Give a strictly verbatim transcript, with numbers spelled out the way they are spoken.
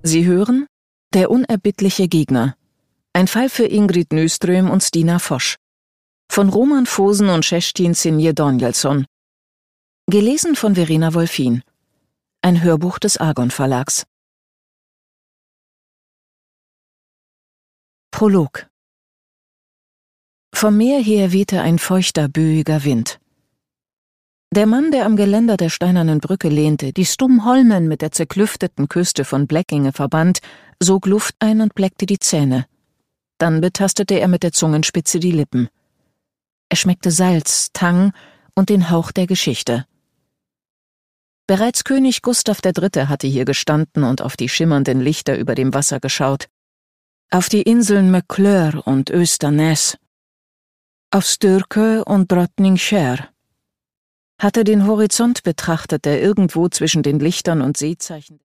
Sie hören Der unerbittliche Gegner. Ein Fall für Ingrid Nyström und Stina Fosch. Von Roman Vosen und Kerstin Sinje Danielsson. Gelesen von Verena Wolfin. Ein Hörbuch des Argon Verlags. Prolog. Vom Meer her wehte ein feuchter, böiger Wind. Der Mann, der am Geländer der steinernen Brücke lehnte, die stummen Holmen mit der zerklüfteten Küste von Bleckinge verband, sog Luft ein und bleckte die Zähne. Dann betastete er mit der Zungenspitze die Lippen. Er schmeckte Salz, Tang und den Hauch der Geschichte. Bereits König Gustav der Dritte hatte hier gestanden und auf die schimmernden Lichter über dem Wasser geschaut. Auf die Inseln McClure und Östernäs. Auf Styrkö und Drottningskär. Hatte den Horizont betrachtet, der irgendwo zwischen den Lichtern und Seezeichen